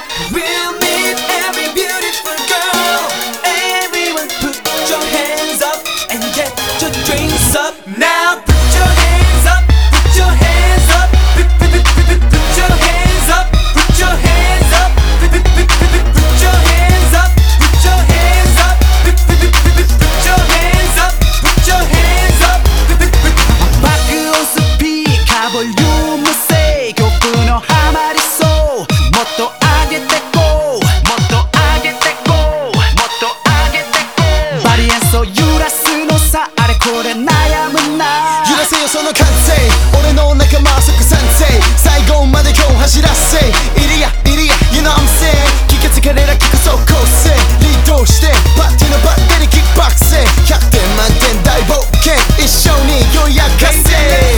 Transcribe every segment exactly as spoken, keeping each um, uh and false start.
We'll meet every beautiful girl. Everyone put your hands up and get your drinks up. Now put your hands up, put your hands up, put, put, put, put, put, put your hands up, put your hands up, put, put, put, put, put, put your hands up, put your hands up, put, put, put, put, put, put your hands up, put your hands up, put, put, put. 爆音スピーカーボリューム制曲のハマりそう。もっと上げてこう、もっと上げてこう、もっと上げてこう。バリエンスを揺らすのさ、あれこれ悩むな。 揺らせよその感性、俺の仲間は即賛成。最後まで今日走らせイリアイリア You know I'm saying。 聞かつかれら聞く走行性リードしてパッティのバッテリーキックバック性ひゃくてん満点大冒険一緒によやかせ。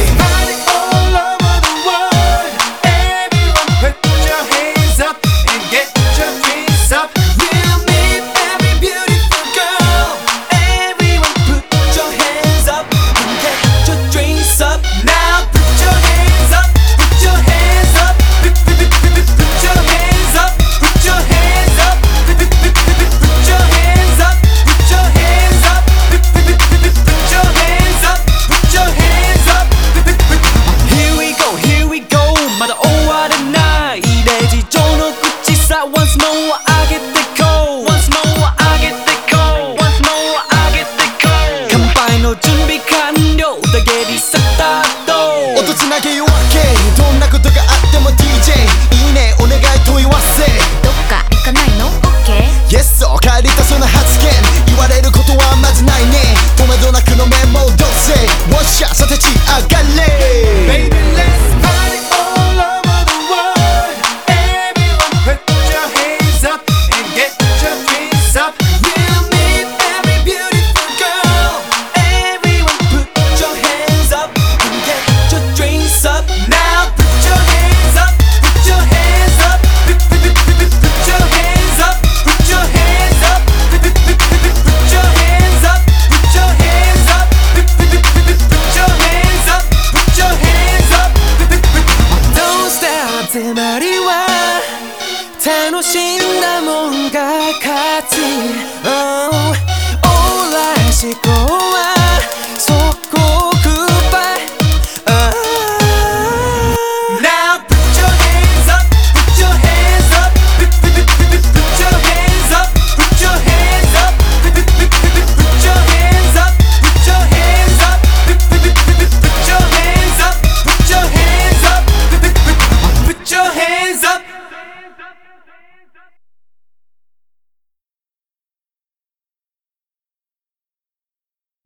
Once more I get the call. Once more I get the call. Once more I get the call. 乾杯の準備完了。だけリスタート。 音つなげ夜明け。どんなことがあっても ディージェー いいねお願い問い合わせ。 どっか行かないの ?OK。 Yes そう帰りたその発言。言われることはまずないね。戸惑なくのメモどうせ。ウォッシャーさ立ち上がれ。Baby let's party all over the world. Everyone put your hands up and get your drinks up. We'll meet every beautiful girl. Everyone put your hands up and get your drinks up. Now put your hands up, put your hands up, put, put, put, put, put, put your hands up, put your hands up, put, put, put, put, put, put your hands up, put your hands up, put, put, put, put, put, put your hands up, put your hands up, put, put, put. Don't stop つまりは楽しんだもんが勝ち。Oh